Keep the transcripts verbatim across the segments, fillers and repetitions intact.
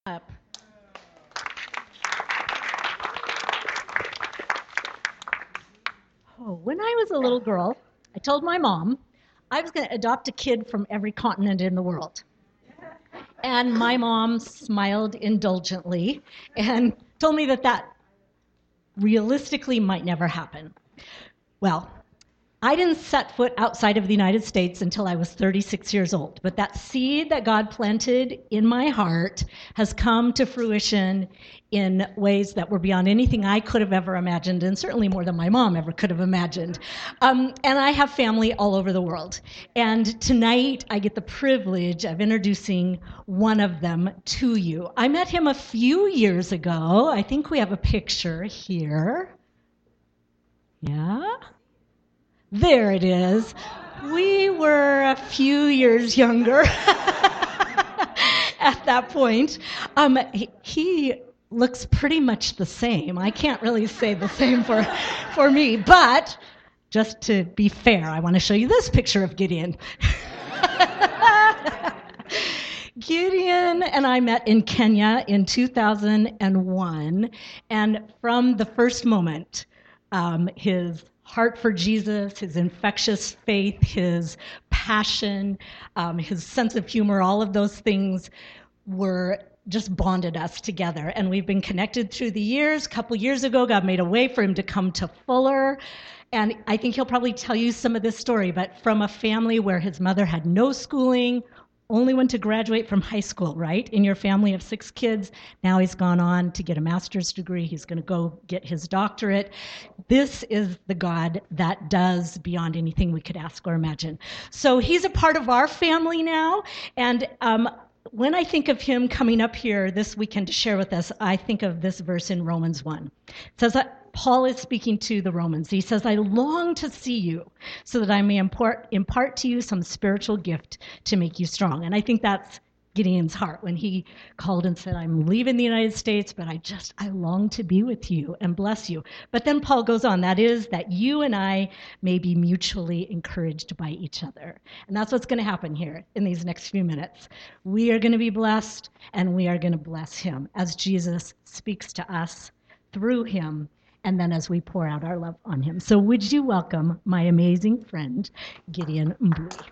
Up. Oh, when I was a little girl, I told my mom I was going to adopt a kid from every continent in the world. And my mom smiled indulgently and told me that that realistically might never happen. Well, I didn't set foot outside of the United States until I was thirty-six years old, but that seed that God planted in my heart has come to fruition in ways that were beyond anything I could have ever imagined, and certainly more than my mom ever could have imagined. Um, and I have family all over the world. And tonight I get the privilege of introducing one of them to you. I met him a few years ago. I think we have a picture here. Yeah? There it is. We were a few years younger at that point. Um, he, he looks pretty much the same. I can't really say the same for, for me, but just to be fair, I want to show you this picture of Gideon. Gideon and I met in Kenya in two thousand one, and from the first moment, um, his heart for Jesus, his infectious faith, his passion, um, his sense of humor, all of those things were just bonded us together. And we've been connected through the years. A couple years ago, God made a way for him to come to Fuller. And I think he'll probably tell you some of this story, but from a family where his mother had no schooling, only went to graduate from high school, right? In your family of six kids. Now he's gone on to get a master's degree. He's going to go get his doctorate. This is the God that does beyond anything we could ask or imagine. So he's a part of our family now. And um, when I think of him coming up here this weekend to share with us, I think of this verse in Romans one. It says that Paul is speaking to the Romans. He says, I long to see you so that I may impart, impart to you some spiritual gift to make you strong. And I think that's Gideon's heart when he called and said, I'm leaving the United States, but I just, I long to be with you and bless you. But then Paul goes on, that is that you and I may be mutually encouraged by each other. And that's what's going to happen here in these next few minutes. We are going to be blessed, and we are going to bless him as Jesus speaks to us through him, and then as we pour out our love on him. So would you welcome my amazing friend, Gideon Mbui.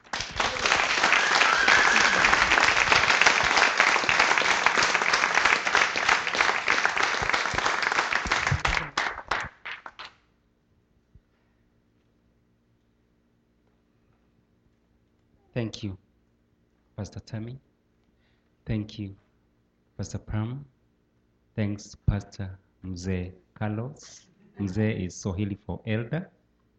Thank you, Pastor Tammy. Thank you, Pastor Pam. Thanks, Pastor Mzee Carlos. Mzee is Swahili for elder.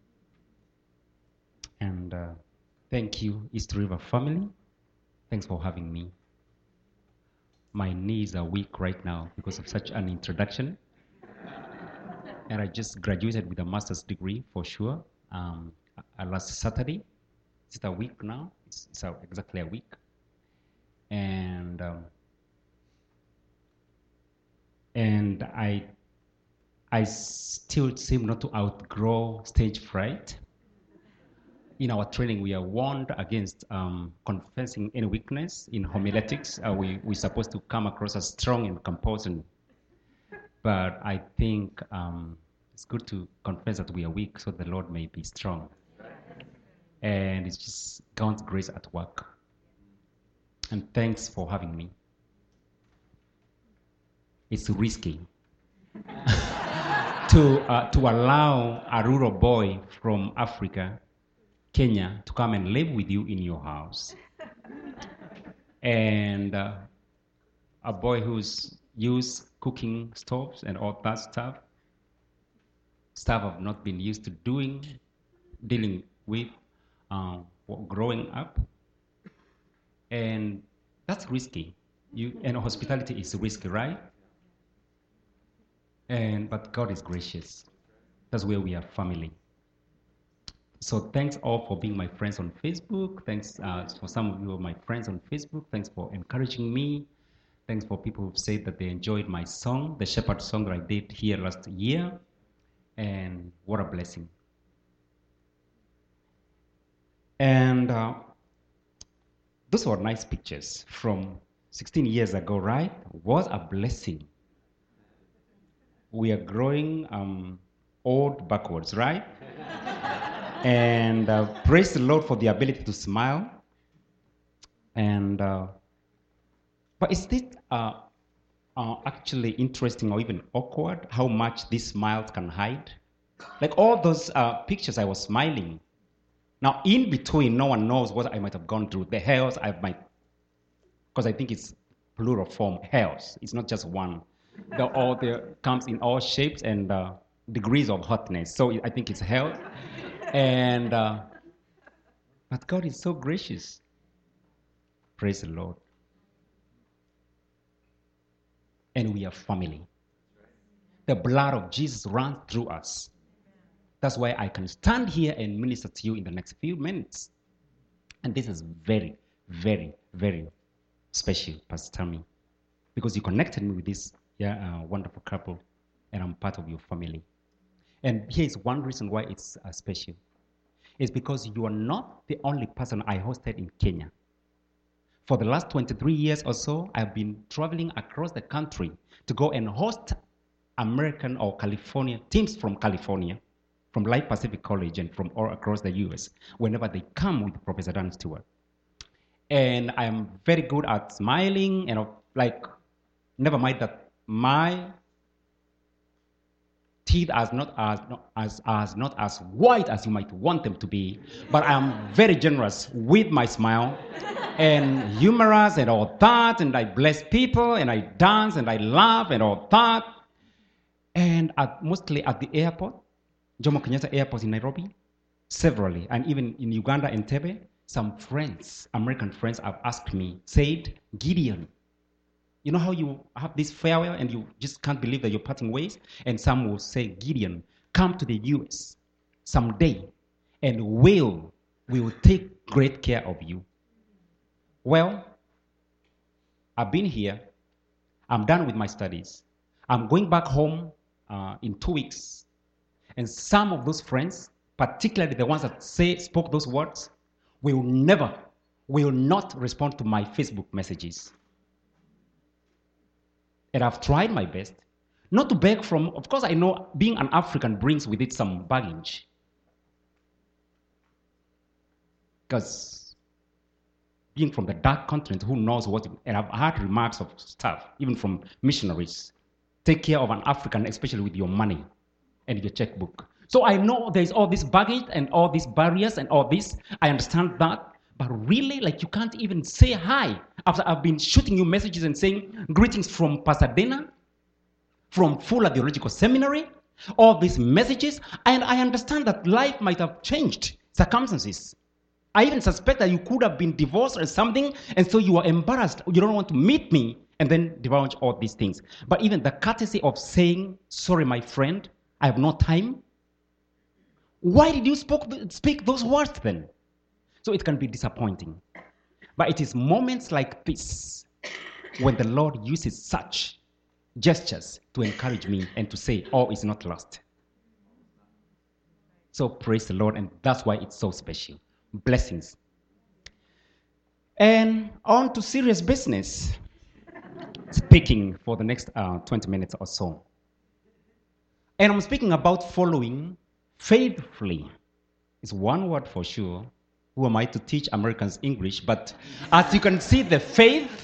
And uh, thank you, East River family. Thanks for having me. My knees are weak right now because of such an introduction. And I just graduated with a master's degree for sure um, uh, last Saturday. It's a week now. It's, it's a, exactly a week. And um, and I I still seem not to outgrow stage fright. In our training, we are warned against um, confessing any weakness in homiletics. Uh, we, we're supposed to come across as strong in composing. But I think um, it's good to confess that we are weak so the Lord may be strong. And it's just God's grace at work. And thanks for having me. It's risky to, uh, to allow a rural boy from Africa, Kenya, to come and live with you in your house. And uh, a boy who's used cooking stoves and all that stuff, stuff I've not been used to doing, dealing with uh, growing up. And that's risky. You, and hospitality is risky, right? And but God is gracious. That's where we are family. So thanks all for being my friends on Facebook. Thanks uh, for some of you are my friends on Facebook. Thanks for encouraging me. Thanks for people who've said that they enjoyed my song, the Shepherd song that I did here last year. And what a blessing. And uh, those were nice pictures from sixteen years ago, right? Was a blessing. We are growing um, old backwards, right? And uh, praise the Lord for the ability to smile. And uh, but is it uh, uh, actually interesting or even awkward how much these smiles can hide? Like all those uh, pictures, I was smiling. Now, in between, no one knows what I might have gone through. The hairs I might, because I think it's plural form, hairs. It's not just one. The all the comes in all shapes and uh, degrees of hotness. So I think it's hell. And uh, but God is so gracious. Praise the Lord. And we are family. The blood of Jesus runs through us. That's why I can stand here and minister to you in the next few minutes. And this is very, very, very special, Pastor Tammy, because you connected me with this yeah, uh, wonderful couple, and I'm part of your family. And here is one reason why it's uh, special. It's because you are not the only person I hosted in Kenya. For the last twenty-three years or so, I've been traveling across the country to go and host American or California teams from California, from Life Pacific College and from all across the U S, whenever they come with Professor Dan Stewart. And I'm very good at smiling, and uh, like, never mind that my teeth are not as, as, as, not as white as you might want them to be, but I'm very generous with my smile and humorous and all that, and I bless people, and I dance, and I laugh, and all that. And at, mostly at the airport, Jomo Kenyatta Airport in Nairobi, severally, and even in Uganda and Entebbe, some friends, American friends, have asked me, said, Gideon, you know how you have this farewell and you just can't believe that you're parting ways? And some will say, Gideon, come to the U S someday, and we'll, we will take great care of you. Well, I've been here. I'm done with my studies. I'm going back home uh, in two weeks. And some of those friends, particularly the ones that say spoke those words, will never, will not respond to my Facebook messages. And I've tried my best not to beg from, of course I know being an African brings with it some baggage. Because being from the dark continent, who knows what, and I've heard remarks of stuff, even from missionaries, take care of an African, especially with your money and your checkbook. So I know there's all this baggage and all these barriers and all this. I understand that. But really, like, you can't even say hi after I've been shooting you messages and saying greetings from Pasadena, from Fuller Theological Seminary, all these messages. And I understand that life might have changed circumstances. I even suspect that you could have been divorced or something, and so you are embarrassed. You don't want to meet me and then divulge all these things. But even the courtesy of saying, sorry, my friend, I have no time. Why did you spoke, speak those words then? So it can be disappointing. But it is moments like this when the Lord uses such gestures to encourage me and to say, all is not lost. So praise the Lord, and that's why it's so special. Blessings. And on to serious business. Speaking for the next uh, twenty minutes or so. And I'm speaking about following faithfully. It's one word for sure. Who am I to teach Americans English? But as you can see, the faith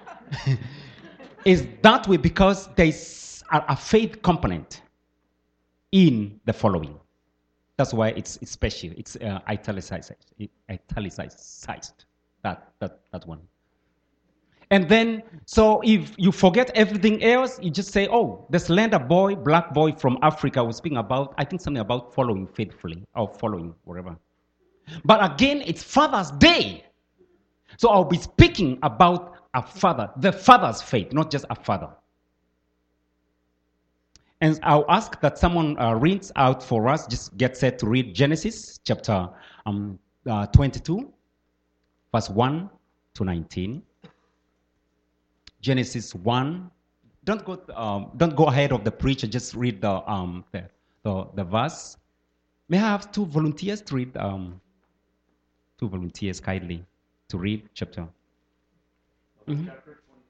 is that way because there's a, a faith component in the following. That's why it's, it's special. It's uh, italicized, italicized, that, that, that one. And then, so if you forget everything else, you just say, oh, the slender boy, black boy from Africa was speaking about, I think something about following faithfully, or following, whatever. But again, it's Father's Day. So I'll be speaking about a father, the father's faith, not just a father. And I'll ask that someone uh, reads out for us, just get set to read Genesis chapter um, uh, twenty-two, verse one to nineteen. Genesis one. Don't go, um, don't go ahead of the preacher, just read the, um, the, the, the verse. May I have two volunteers to read, um, two volunteers kindly to read chapter? Mm-hmm. Chapter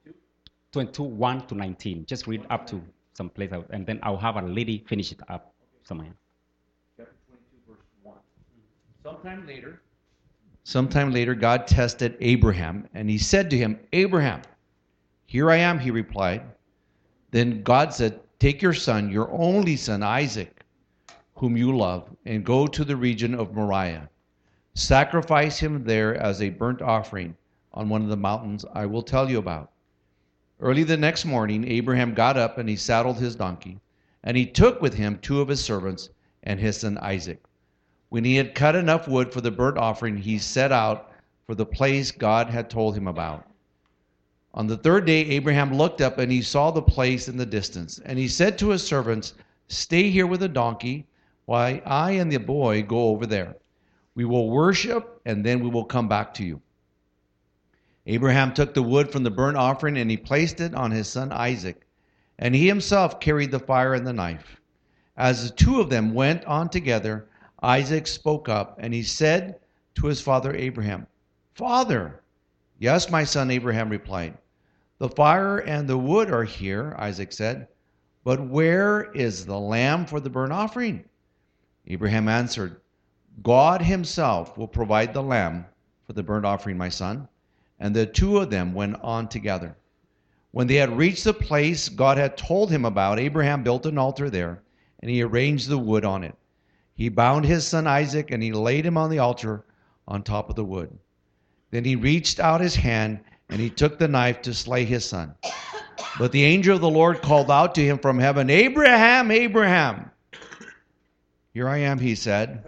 twenty-one to nineteen. Just read up to some place, out, and then I'll have a lady finish it up somewhere. Chapter twenty-two, verse one. Sometime later, sometime later, God tested Abraham, and he said to him, Abraham, here I am, he replied. Then God said, take your son, your only son, Isaac, whom you love, and go to the region of Moriah. Sacrifice him there as a burnt offering on one of the mountains I will tell you about. Early the next morning, Abraham got up and he saddled his donkey, and he took with him two of his servants and his son Isaac. When he had cut enough wood for the burnt offering, he set out for the place God had told him about. On the third day, Abraham looked up and he saw the place in the distance. And he said to his servants, stay here with the donkey while I and the boy go over there. We will worship and then we will come back to you. Abraham took the wood from the burnt offering and he placed it on his son Isaac. And he himself carried the fire and the knife. As the two of them went on together, Isaac spoke up and he said to his father Abraham, Father! Yes, my son, Abraham replied. The fire and the wood are here, Isaac said, but where is the lamb for the burnt offering? Abraham answered, God himself will provide the lamb for the burnt offering, my son. And the two of them went on together. When they had reached the place God had told him about, Abraham built an altar there, and he arranged the wood on it. He bound his son Isaac, and he laid him on the altar on top of the wood. Then he reached out his hand, and he took the knife to slay his son. But the angel of the Lord called out to him from heaven, Abraham, Abraham! Here I am, he said.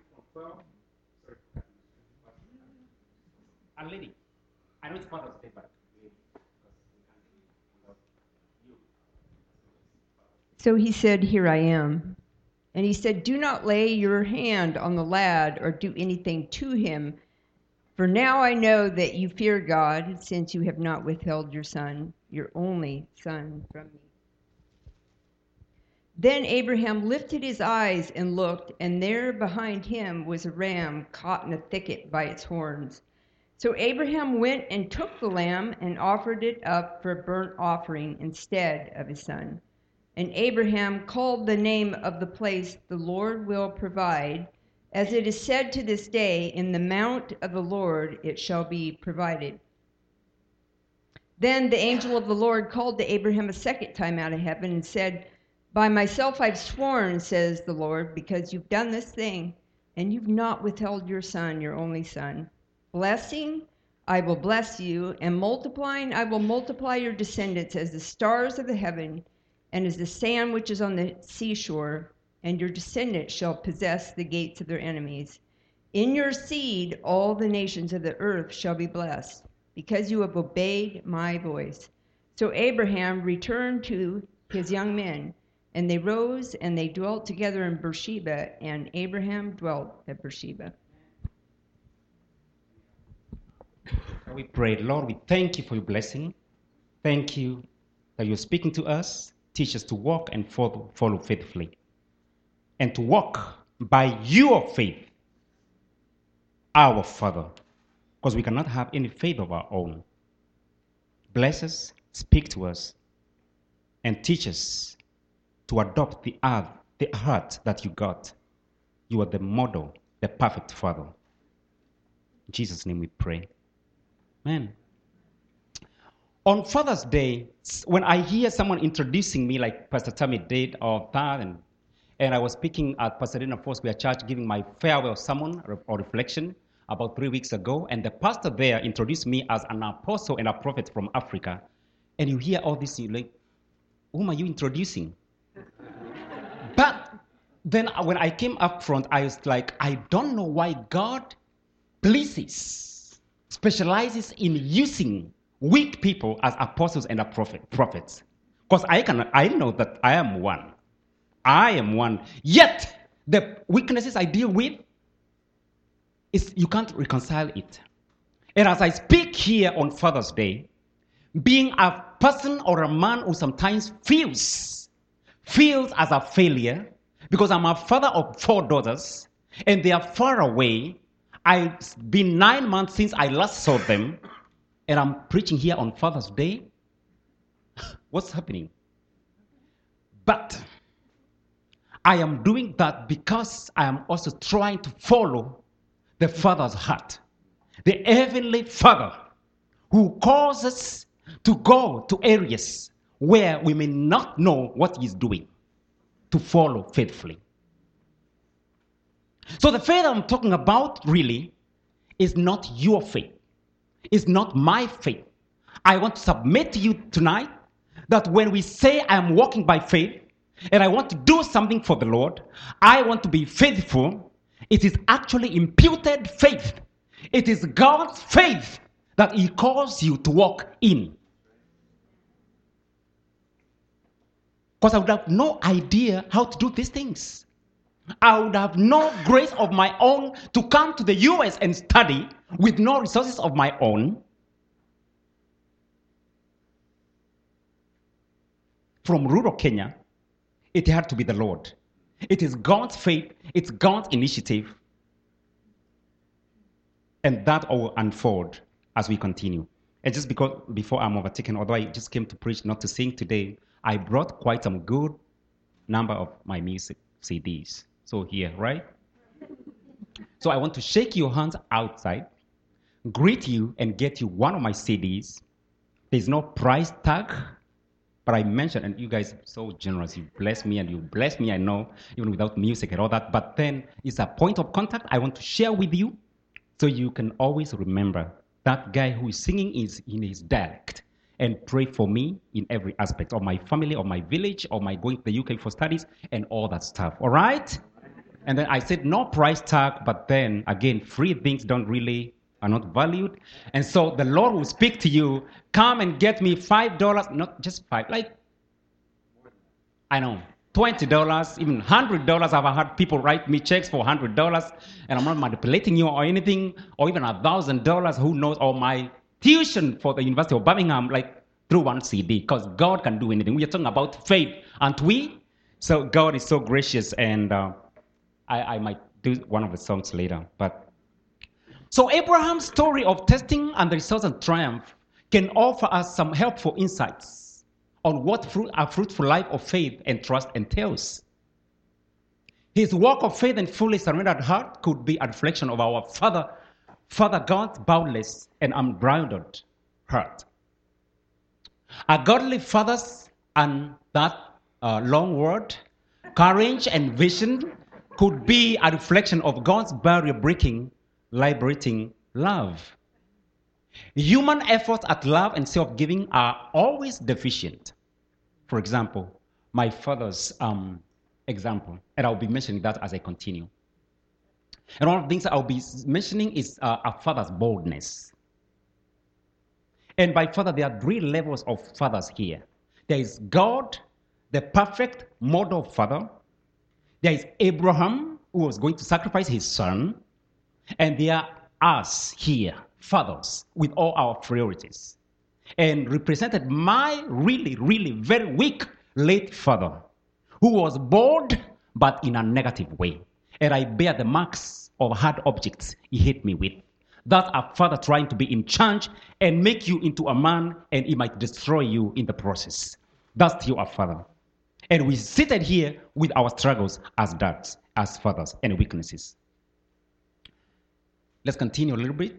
A lady. I know it's part of the paper. So he said, here I am. And he said, do not lay your hand on the lad or do anything to him. For now I know that you fear God, since you have not withheld your son, your only son, from me. Then Abraham lifted his eyes and looked, and there behind him was a ram caught in a thicket by its horns. So Abraham went and took the lamb and offered it up for a burnt offering instead of his son. And Abraham called the name of the place, the Lord will provide. As it is said to this day, in the mount of the Lord it shall be provided. Then the angel of the Lord called to Abraham a second time out of heaven and said, by myself I've sworn, says the Lord, because you've done this thing, and you've not withheld your son, your only son. Blessing, I will bless you, and multiplying, I will multiply your descendants as the stars of the heaven, and as the sand which is on the seashore, and your descendants shall possess the gates of their enemies. In your seed all the nations of the earth shall be blessed, because you have obeyed my voice. So Abraham returned to his young men, and they rose and they dwelt together in Beersheba, and Abraham dwelt at Beersheba. We pray, Lord, we thank you for your blessing. Thank you that you're speaking to us. Teach us to walk and follow, follow faithfully. And to walk by your faith, our Father, because we cannot have any faith of our own. Bless us, speak to us, and teach us to adopt the heart, the heart that you got. You are the model, the perfect Father. In Jesus' name we pray. Amen. On Father's Day, when I hear someone introducing me like Pastor Tammy did or that, and, and I was speaking at Pasadena Foursquare Church giving my farewell sermon or reflection about three weeks ago, and the pastor there introduced me as an apostle and a prophet from Africa. And you hear all this, you're like, whom are you introducing? But then when I came up front, I was like, I don't know why God pleases, specializes in using weak people as apostles and a prophet, prophets. Because I can, I know that I am one. I am one. Yet, the weaknesses I deal with, is you can't reconcile it. And as I speak here on Father's Day, being a person or a man who sometimes feels, feels as a failure, because I'm a father of four daughters, and they are far away. It's been nine months since I last saw them, and I'm preaching here on Father's Day. what's happening. But I am doing that because I am also trying to follow the Father's heart. The Heavenly Father who calls us to go to areas where we may not know what He's doing, to follow faithfully. So the faith I'm talking about really is not your faith. It's not my faith. I want to submit to you tonight that when we say I am walking by faith and I want to do something for the Lord, I want to be faithful, it is actually imputed faith. It is God's faith that He calls you to walk in. Because I would have no idea how to do these things. I would have no grace of my own to come to the U S and study with no resources of my own. From rural Kenya, it had to be the Lord. It is God's faith, it's God's initiative. And that will unfold as we continue. And just because before I'm overtaken, although I just came to preach, not to sing today, I brought quite some good number of my music C Ds. So here, right? So I want to shake your hands outside, greet you, and get you one of my C Ds. There's no price tag, but I mentioned, and you guys are so generous. You bless me, and you bless me, I know, even without music and all that. But then it's a point of contact I want to share with you so you can always remember that guy who is singing is in his dialect. And pray for me in every aspect of my family, of my village, of my going to the U K for studies, and all that stuff. All right? And then I said no price tag, but then again, free things don't really are not valued. And so the Lord will speak to you. Come and get me five dollars, not just five, like I know, twenty dollars, even hundred dollars. I've had people write me checks for hundred dollars, and I'm not manipulating you or anything, or even a thousand dollars. Who knows? Or my tuition for the University of Birmingham, like through one C D, because God can do anything. We are talking about faith, aren't we? So God is so gracious, and uh, I, I might do one of the songs later. But so Abraham's story of testing and the results and triumph can offer us some helpful insights on what fruit, a fruitful life of faith and trust entails. His walk of faith and fully surrendered heart could be a reflection of our Father, Father God's boundless and unbridled heart. A godly father's and that uh, long word, courage and vision could be a reflection of God's barrier-breaking, liberating love. Human efforts at love and self-giving are always deficient. For example, my father's um, example, and I'll be mentioning that as I continue. And one of the things I'll be mentioning is uh, a father's boldness. And by father, there are three levels of fathers here. There is God, the perfect model father. There is Abraham, who was going to sacrifice his son. And there are us here, fathers, with all our priorities. And represented my really, really very weak late father, who was bold, but in a negative way. And I bear the marks of hard objects he hit me with. That's a father trying to be in charge and make you into a man, and he might destroy you in the process. That's still a father. And we seated here with our struggles as dads, as fathers, and weaknesses. Let's continue a little bit.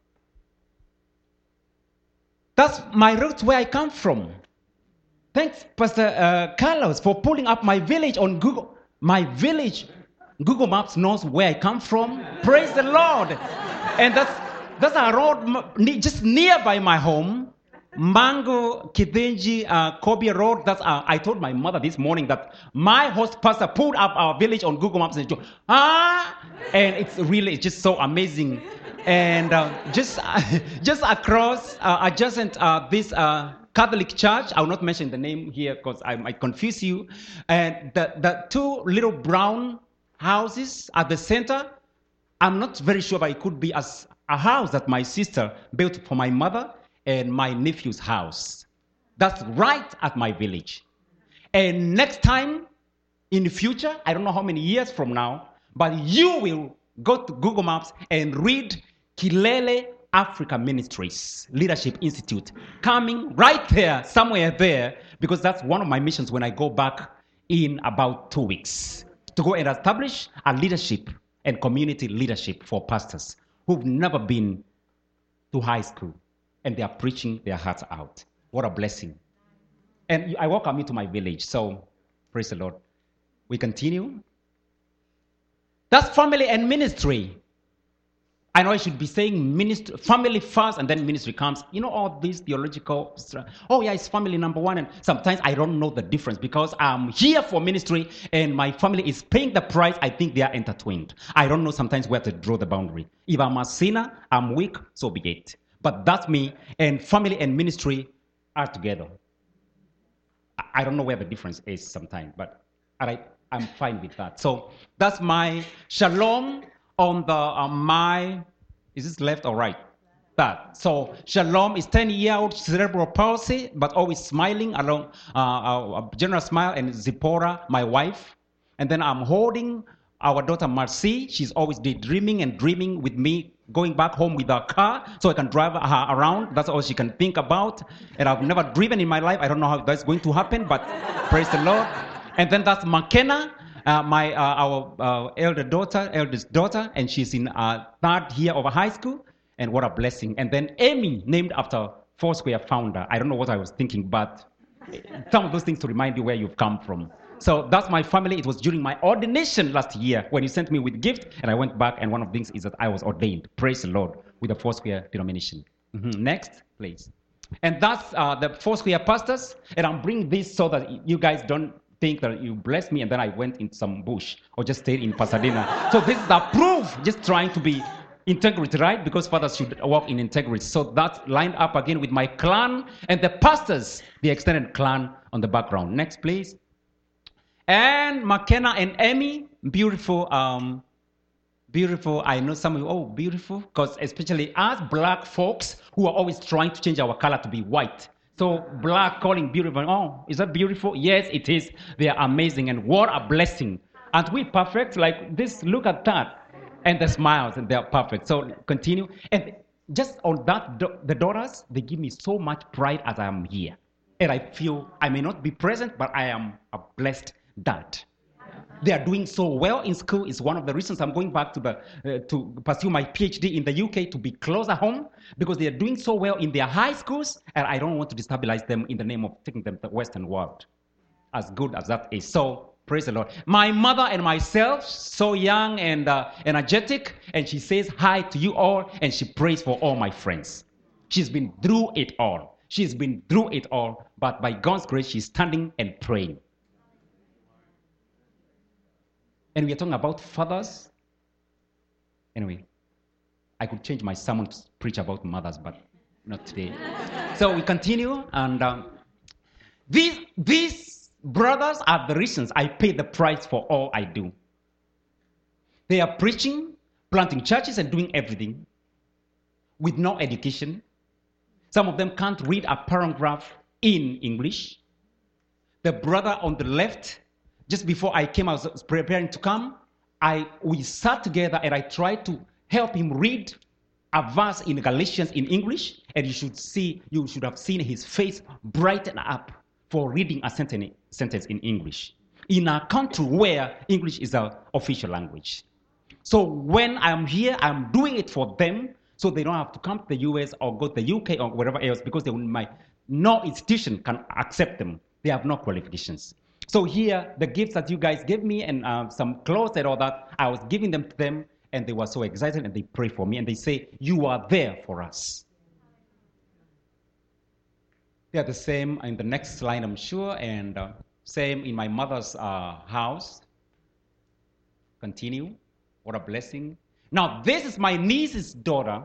That's my roots, where I come from. Thanks, Pastor uh, Carlos, for pulling up my village on Google. My village, Google Maps knows where I come from. Praise the Lord. And that's that's a road just nearby my home. Mango Kithenji uh, Kobe Road. That's uh, I told my mother this morning that my host pastor pulled up our village on Google Maps and said, ah, and it's really it's just so amazing. And uh, just uh, just across uh, adjacent uh, this uh, Catholic church, I will not mention the name here because I might confuse you. And the the two little brown houses at the center, I'm not very sure, but it could be as a house that my sister built for my mother and my nephew's house. That's right at my village. And next time, in the future, I don't know how many years from now, but you will go to Google Maps and read Kilele Africa Ministries Leadership Institute, coming right there, somewhere there, because that's one of my missions when I go back in about two weeks, to go and establish a leadership and community leadership for pastors who've never been to high school, and they are preaching their hearts out. What a blessing. And I welcome you to my village, so praise the Lord. We continue. That's family and ministry. I know I should be saying ministry, family first, and then ministry comes. You know, all these theological, oh yeah, it's family number one. And sometimes I don't know the difference because I'm here for ministry and my family is paying the price. I think they are intertwined. I don't know sometimes where to draw the boundary. If I'm a sinner, I'm weak, so be it. But that's me, and family and ministry are together. I don't know where the difference is sometimes, but all right, I'm fine with that. So that's my shalom. On the uh, my, is this left or right? That. So Shalom is ten-year-old cerebral palsy, but always smiling along, uh, a general smile, and Zipporah, my wife. And then I'm holding our daughter Marcy. She's always daydreaming and dreaming with me, going back home with her car so I can drive her around. That's all she can think about. And I've never driven in my life. I don't know how that's going to happen, but praise the Lord. And then that's McKenna. Uh, my uh, our uh, elder daughter, eldest daughter, and she's in uh, third year of high school, and what a blessing. And then Amy, named after Foursquare founder. I don't know what I was thinking, but some of those things to remind you where you've come from. So that's my family. It was during my ordination last year when you sent me with gift, and I went back, and one of the things is that I was ordained. Praise the Lord, with the Foursquare denomination. Mm-hmm. Next, please. And that's uh, the Foursquare pastors, and I'm bringing this so that you guys don't think that you blessed me and then I went in some bush or just stayed in Pasadena. So this is the proof, just trying to be integrity, right? Because fathers should walk in integrity. So that's lined up again with my clan and the pastors, the extended clan on the background. Next, please. And McKenna and Emmy, beautiful, um, beautiful. I know some of you, oh, beautiful, because especially us black folks who are always trying to change our color to be white. So black calling beautiful. Oh, is that beautiful? Yes, it is. They are amazing, and what a blessing. Aren't we perfect? Like this, look at that. And the smiles, and they are perfect. So continue. And just on that, the daughters, they give me so much pride as I am here. And I feel I may not be present, but I am a blessed dad. They are doing so well in school. It's one of the reasons I'm going back to the uh, to pursue my PhD in the U K, to be closer home, because they are doing so well in their high schools, and I don't want to destabilize them in the name of taking them to the Western world, as good as that is. So praise the Lord. My mother and myself, so young and uh, energetic, and she says hi to you all, and she prays for all my friends. She's been through it all. She's been through it all, but by God's grace, she's standing and praying. And we are talking about fathers. Anyway, I could change my sermon to preach about mothers, but not today. So we continue, and um, these, these brothers are the reasons I pay the price for all I do. They are preaching, planting churches, and doing everything with no education. Some of them can't read a paragraph in English. The brother on the left, just before I came, I was preparing to come, I, we sat together and I tried to help him read a verse in Galatians in English, and you should see, you should have seen his face brighten up for reading a sentence, sentence in English in a country where English is an official language. So when I'm here, I'm doing it for them, so they don't have to come to the U S or go to the U K or wherever else, because they will, my, no institution can accept them. They have no qualifications. So here, the gifts that you guys gave me and uh, some clothes and all that, I was giving them to them, and they were so excited, and they pray for me, and they say, you are there for us. They are the same in the next line, I'm sure, and uh, same in my mother's uh, house. Continue. What a blessing. Now, this is my niece's daughter.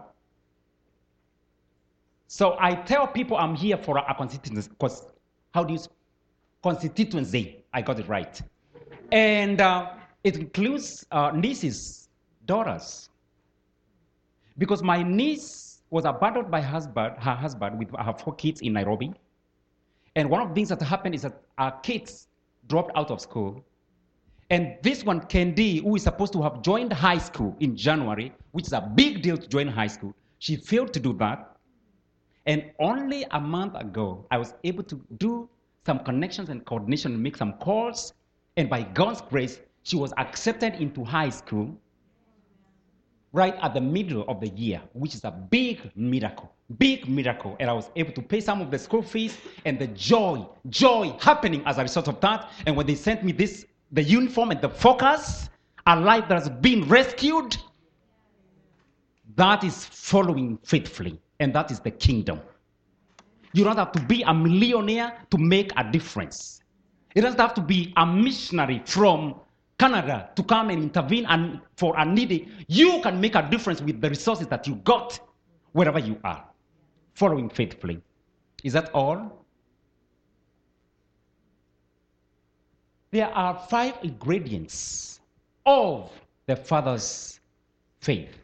So I tell people I'm here for a constituency, because how do you constituency? I got it right. And uh, it includes uh, nieces, daughters. Because my niece was abandoned by husband, her husband with her four kids in Nairobi. And one of the things that happened is that our kids dropped out of school. And this one, Kendi, who is supposed to have joined high school in January, which is a big deal to join high school, she failed to do that. And only a month ago, I was able to do some connections and coordination and make some calls. And by God's grace, she was accepted into high school right at the middle of the year, which is a big miracle, big miracle. And I was able to pay some of the school fees, and the joy, joy happening as a result of that. And when they sent me this, the uniform and the focus, a life that has been rescued, that is following faithfully, and that is the kingdom. You don't have to be a millionaire to make a difference. It doesn't have to be a missionary from Canada to come and intervene and for a needy. You can make a difference with the resources that you got wherever you are, following faithfully. Is that all? There are five ingredients of the Father's faith.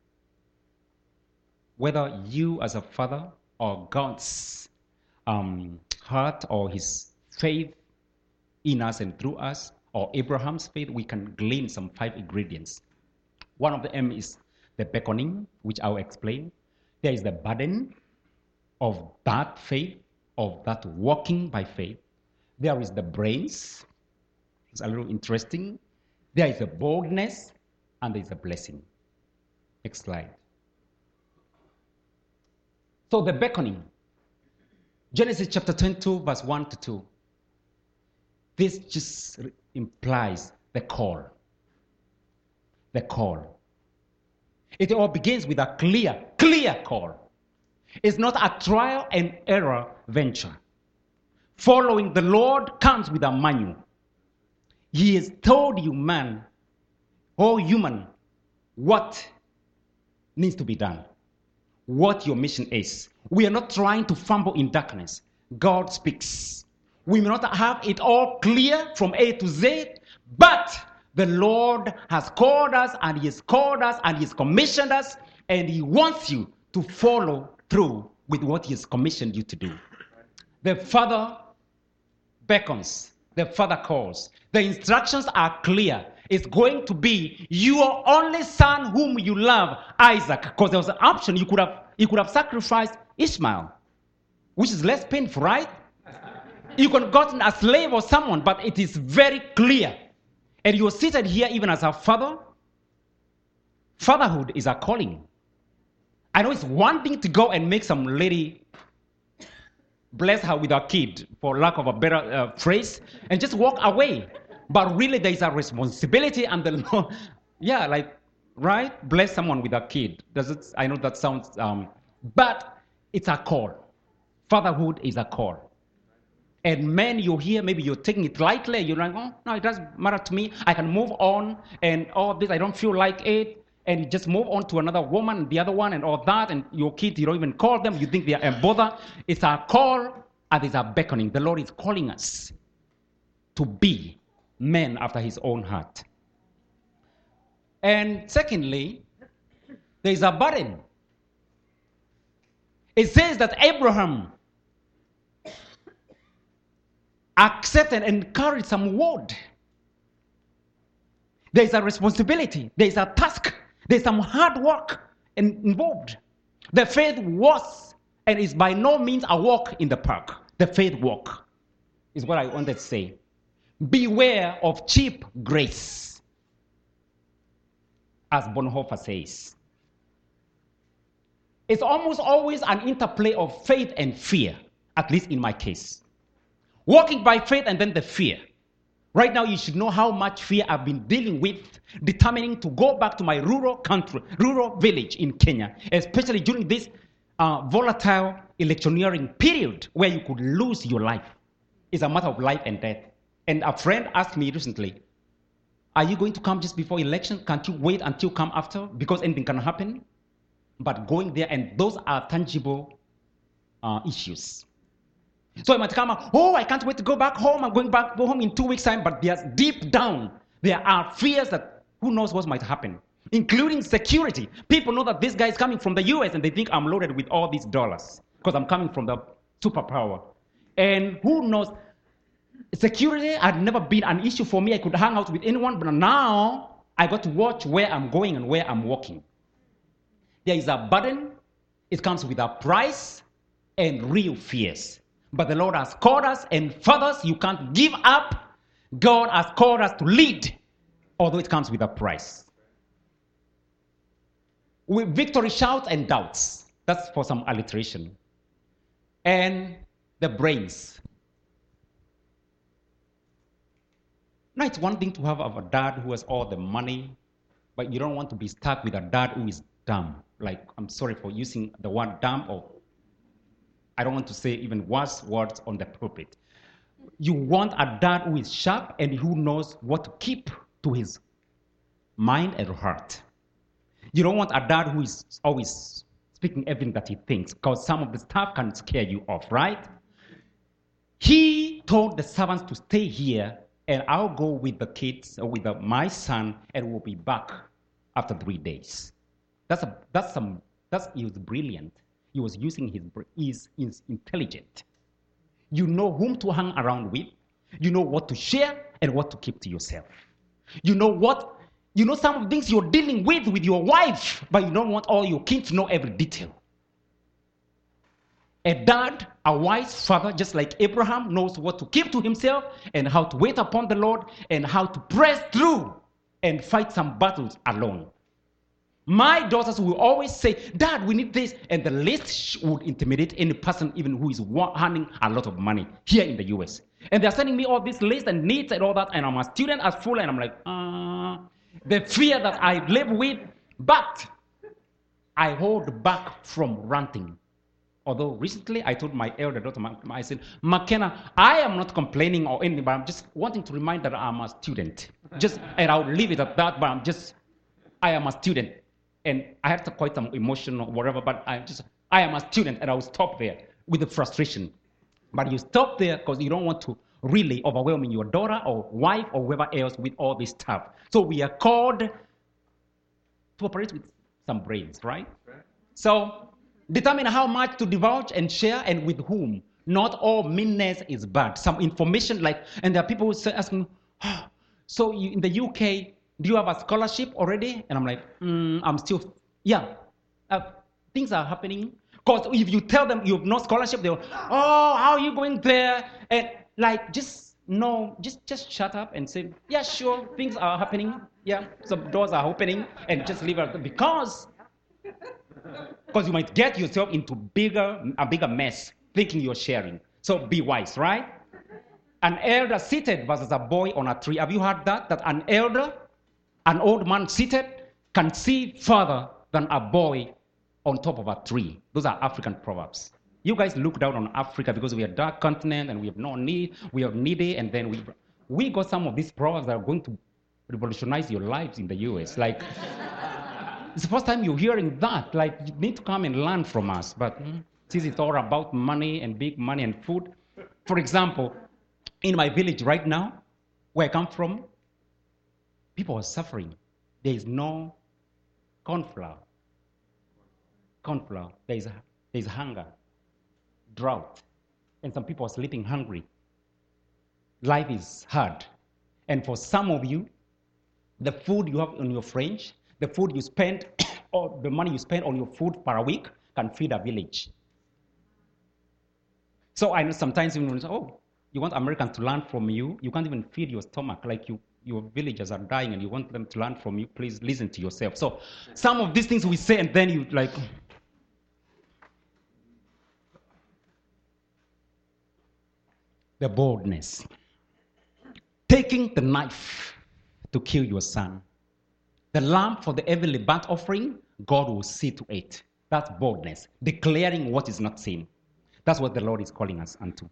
Whether you as a father or God's um, heart or his faith in us and through us, or Abraham's faith, we can glean some five ingredients. One of them is the beckoning, which I'll explain. There is the burden of that faith, of that walking by faith. There is the brains. It's a little interesting. There is the boldness, and there is the blessing. Next slide. So the beckoning. Genesis chapter twenty-two, verse one to two. This just implies the call. The call. It all begins with a clear, clear call. It's not a trial and error venture. Following the Lord comes with a manual. He has told you, man, or human, what needs to be done, what your mission is. We are not trying to fumble in darkness. God speaks. We may not have it all clear from A to Z, but the Lord has called us, and he has called us, and he has commissioned us, and he wants you to follow through with what he has commissioned you to do. The Father beckons. The Father calls. The instructions are clear. It's going to be your only son whom you love, Isaac, because there was an option. You could have, you could have sacrificed Ishmael, which is less painful, right? You could have gotten a slave or someone, but it is very clear. And you're seated here even as a father. Fatherhood is a calling. I know it's one thing to go and make some lady bless her with her kid, for lack of a better uh, phrase, and just walk away. But really there is a responsibility, and the Lord, yeah, like, right? Bless someone with a kid. Does it? I know that sounds, um, but it's a call. Fatherhood is a call. And men, you're here, maybe you're taking it lightly. You're like, oh, no, it doesn't matter to me. I can move on, and all this, I don't feel like it. And you just move on to another woman, the other one, and all that. And your kids, you don't even call them. You think they are a bother. It's a call, and it's a beckoning. The Lord is calling us to be men after his own heart. And secondly, there is a burden. It says that Abraham accepted and carried some word. There is a responsibility. There is a task. There is some hard work involved. The faith was and is by no means a walk in the park. The faith walk is what I wanted to say. Beware of cheap grace, as Bonhoeffer says. It's almost always an interplay of faith and fear, at least in my case. Walking by faith and then the fear. Right now, you should know how much fear I've been dealing with, determining to go back to my rural country, rural village in Kenya, especially during this uh, volatile electioneering period where you could lose your life. It's a matter of life and death. And a friend asked me recently, are you going to come just before election? Can't you wait until come after? Because anything can happen. But going there, and those are tangible uh, issues. So it might come out, oh, I can't wait to go back home. I'm going back go home in two weeks' time. But there's deep down, there are fears that who knows what might happen, including security. People know that this guy is coming from the U S and they think I'm loaded with all these dollars because I'm coming from the superpower. And who knows, security had never been an issue for me. I could hang out with anyone, but now I got to watch where I'm going and where I'm walking. There is a burden. It comes with a price and real fears. But the Lord has called us, and fathers, you can't give up. God has called us to lead, although it comes with a price. With victory shouts and doubts. That's for some alliteration. And the brains. Now, it's one thing to have a dad who has all the money, but you don't want to be stuck with a dad who is dumb. Like, I'm sorry for using the word dumb, or I don't want to say even worse words on the pulpit. You want a dad who is sharp and who knows what to keep to his mind and heart. You don't want a dad who is always speaking everything that he thinks, because some of the stuff can scare you off, right? He told the servants to stay here, and I'll go with the kids, or with the, my son, and we'll be back after three days. That's a, that's some, that's, he was brilliant. He was using his, he's, he's intelligent. You know whom to hang around with. You know what to share and what to keep to yourself. You know what, you know some of the things you're dealing with with your wife, but you don't want all your kids to know every detail. A dad, a wise father, just like Abraham, knows what to keep to himself and how to wait upon the Lord and how to press through and fight some battles alone. My daughters will always say, Dad, we need this. And the list would intimidate any person even who is earning a lot of money here in the U S. And they're sending me all this list and needs and all that. And I'm a student at full, and I'm like, uh, the fear that I live with. But I hold back from ranting. Although recently I told my elder daughter, I said, McKenna, I am not complaining or anything, but I'm just wanting to remind that I'm a student. Just, and I'll leave it at that, but I'm just, I am a student. And I have to quite some emotion or whatever, but I just, I am a student, and I'll stop there with the frustration. But you stop there because you don't want to really overwhelm your daughter or wife or whoever else with all this stuff. So we are called to operate with some brains, right? right? So determine how much to divulge and share and with whom. Not all meanness is bad. Some information like, and there are people who say, asking, oh, so you, in the U K, do you have a scholarship already? And I'm like, mm, I'm still, yeah, uh, things are happening. Because if you tell them you have no scholarship, they'll, oh, how are you going there? And like, just, no, just, just shut up and say, yeah, sure, things are happening. Yeah, some doors are opening, and just leave it. Because, because you might get yourself into bigger, a bigger mess thinking you're sharing. So be wise, right? An elder seated versus a boy on a tree. Have you heard that? That an elder, an old man seated, can see further than a boy on top of a tree. Those are African proverbs. You guys look down on Africa because we are a dark continent and we have no need, we are needy, and then we we got some of these proverbs that are going to revolutionize your lives in the U S. Like, it's the first time you're hearing that. Like, you need to come and learn from us. But mm, since it's all about money and big money and food, for example, in my village right now, where I come from, people are suffering. There is no corn flour. Corn flour. There is, there is hunger, drought, and some people are sleeping hungry. Life is hard. And for some of you, the food you have in your fridge, the food you spend, or the money you spend on your food per week can feed a village. So I know sometimes when you say, oh, you want Americans to learn from you, you can't even feed your stomach. Like you, your villagers are dying and you want them to learn from you, please listen to yourself. So some of these things we say and then you like, the boldness. Taking the knife to kill your son. The lamb for the heavenly burnt offering, God will see to it. That's boldness. Declaring what is not seen. That's what the Lord is calling us unto.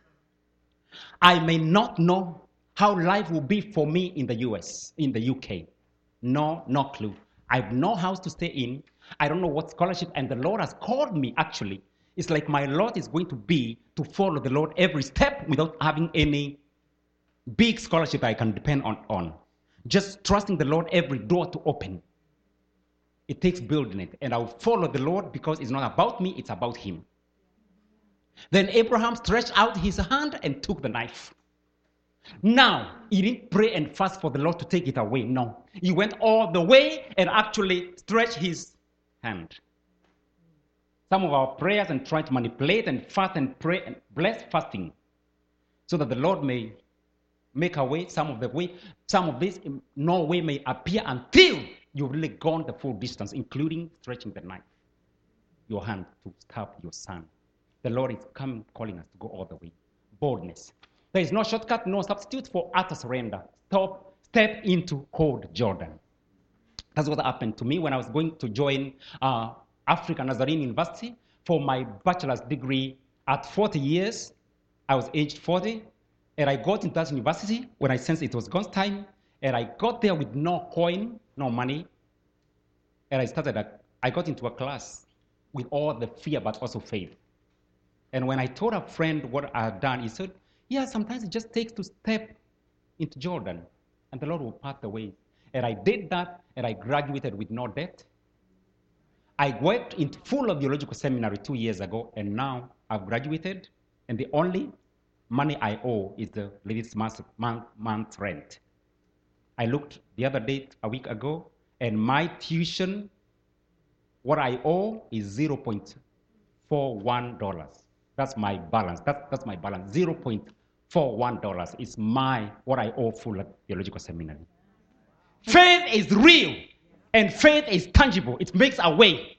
I may not know how life will be for me in the U S, in the U K. No, no clue. I have no house to stay in. I don't know what scholarship, and the Lord has called me actually. It's like my lot is going to be to follow the Lord every step without having any big scholarship I can depend on. on. Just trusting the Lord every door to open. It takes building it. And I'll follow the Lord because it's not about me, it's about him. Then Abraham stretched out his hand and took the knife. Now, he didn't pray and fast for the Lord to take it away. No. He went all the way and actually stretched his hand. some of our prayers and trying to manipulate and fast and pray and bless fasting so that the Lord may make a way, some of the way, some of this, no way may appear until you've really gone the full distance, including stretching the knife, your hand to stab your son. The Lord is coming, calling us to go all the way. Boldness. There is no shortcut, no substitute for utter surrender. Stop, step into cold Jordan. That's what happened to me when I was going to join uh, African Nazarene University for my bachelor's degree at forty years. I was aged forty, and I got into that university when I sensed it was God's time, and I got there with no coin, no money, and I started, a, I got into a class with all the fear but also faith. And when I told a friend what I had done, he said, yeah, sometimes it just takes to step into Jordan, and the Lord will part the way. And I did that, and I graduated with no debt. I went into full of theological seminary two years ago, and now I've graduated, and the only money I owe is the latest month, month, month rent. I looked the other day, a week ago, and my tuition, what I owe is zero point four one dollars. That's my balance. That's, that's my balance. zero point four one dollars is my, what I owe full theological seminary. Faith is real, and faith is tangible. It makes a way.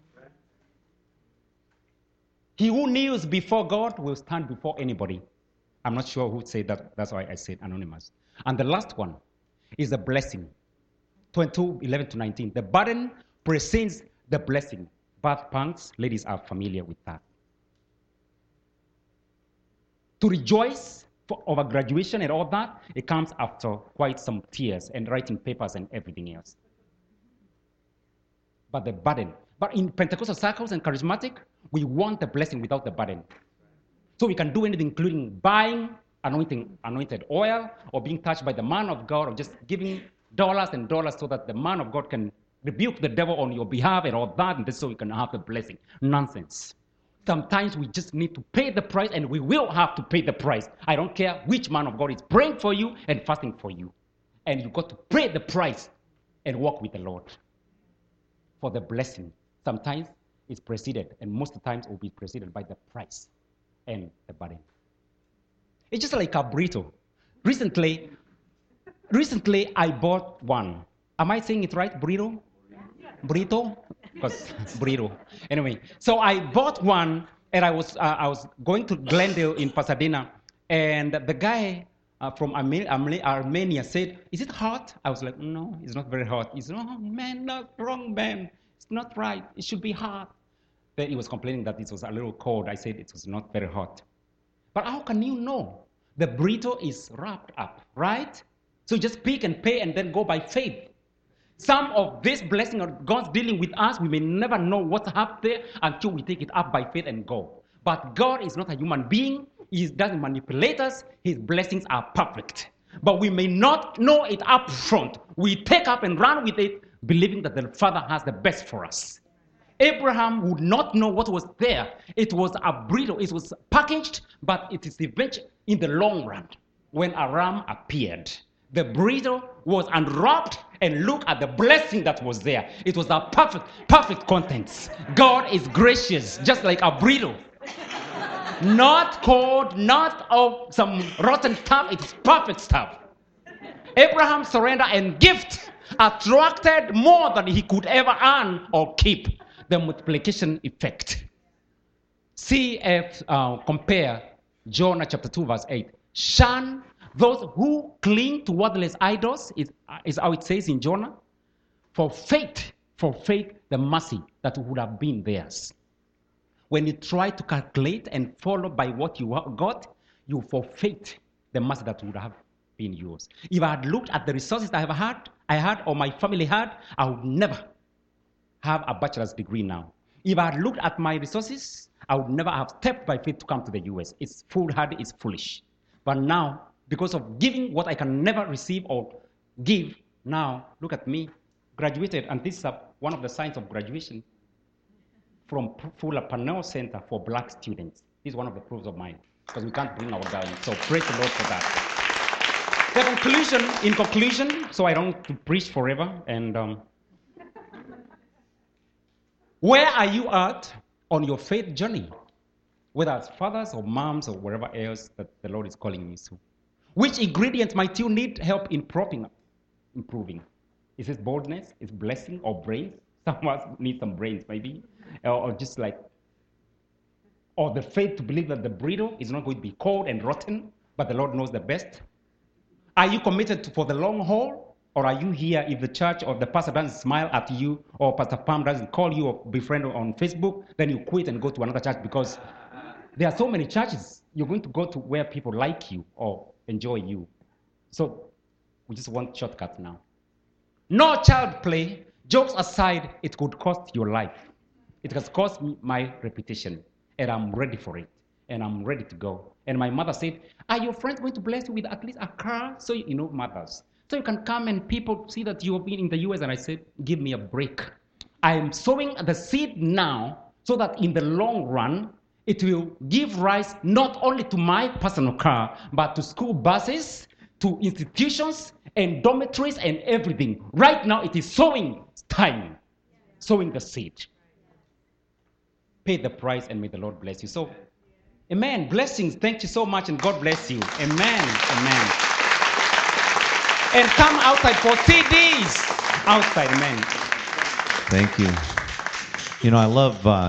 He who kneels before God will stand before anybody. I'm not sure who said that. That's why I said anonymous. And the last one is a blessing. twenty-two, eleven to nineteen. The burden precedes the blessing. Birth pangs, ladies are familiar with that. To rejoice for, over graduation and all that, it comes after quite some tears and writing papers and everything else. But the burden. But in Pentecostal circles and charismatic, we want the blessing without the burden. So we can do anything, including buying anointing, anointed oil, or being touched by the man of God, or just giving dollars and dollars so that the man of God can rebuke the devil on your behalf and all that, and so we can have the blessing. Nonsense. Sometimes we just need to pay the price, and we will have to pay the price. I don't care which man of God is praying for you and fasting for you. And you've got to pay the price and walk with the Lord for the blessing. Sometimes it's preceded, and most of the times it will be preceded by the price and the burden. It's just like a burrito. Recently, recently I bought one. Am I saying it right? Burrito? Burrito? Because burrito. Anyway, so I bought one, and I was uh, I was going to Glendale in Pasadena, and the guy uh, from Arme- Arme- Armenia said, "Is it hot?" I was like, "No, it's not very hot." He said, "Oh man, not wrong, man. It's not right. It should be hot." Then he was complaining that it was a little cold. I said it was not very hot. But how can you know? The burrito is wrapped up, right? So just pick and pay and then go by faith. Some of this blessing of God's dealing with us, we may never know what's up there until we take it up by faith and go. But God is not a human being. He doesn't manipulate us. His blessings are perfect. But we may not know it up front. We take up and run with it, believing that the Father has the best for us. Abraham would not know what was there. It was a burrito. It was packaged, but it is eventually in the long run when a ram appeared. The burrito was unwrapped, and look at the blessing that was there. It was a perfect, perfect contents. God is gracious, just like a burrito. Not cold, not of some rotten stuff. It's perfect stuff. Abraham's surrender and gift attracted more than he could ever earn or keep. The multiplication effect. See if uh, compare Jonah chapter two verse eight. Shun those who cling to worthless idols, is, is how it says in Jonah. For faith, for faith, the mercy that would have been theirs. When you try to calculate and follow by what you got, you forfeit the mercy that would have been yours. If I had looked at the resources I have had, I had, or my family had, I would never have a bachelor's degree now. If I had looked at my resources, I would never have stepped by faith to come to the U S. It's foolhardy, it's foolish. But now, because of giving what I can never receive or give, now, look at me, graduated, and this is a, one of the signs of graduation from Fuller Parnell Center for Black students. This is one of the proofs of mine, because we can't bring our down. So praise the Lord for that. The conclusion, in conclusion, so I don't to preach forever, and um, where are you at on your faith journey, whether as fathers or moms or wherever else that the Lord is calling you to. Which ingredient might you need help in propping up, improving? Is it boldness? Is it blessing or brains? Some of us need some brains maybe. Or, or just like, or the faith to believe that the brittle is not going to be cold and rotten, but the Lord knows the best. Are you committed to, for the long haul? Or are you here if the church or the pastor doesn't smile at you or Pastor Pam doesn't call you or befriend on Facebook, then you quit and go to another church because there are so many churches. You're going to go to where people like you or enjoy you. So we just want shortcuts now. No child play. Jokes aside, it could cost your life. It has cost me my reputation, and I'm ready for it, and I'm ready to go. And my mother said, are your friends going to bless you with at least a car? So, you know, mothers. So you can come and people see that you have been in the U S. And I said, give me a break. I am sowing the seed now so that in the long run, it will give rise not only to my personal car, but to school buses, to institutions, and dormitories, and everything. Right now, it is sowing time, sowing the seed. Pay the price, and may the Lord bless you. So, amen. Blessings. Thank you so much, and God bless you. Amen. Amen. And come outside for C Ds. Outside, amen. Thank you. You know, I love... Uh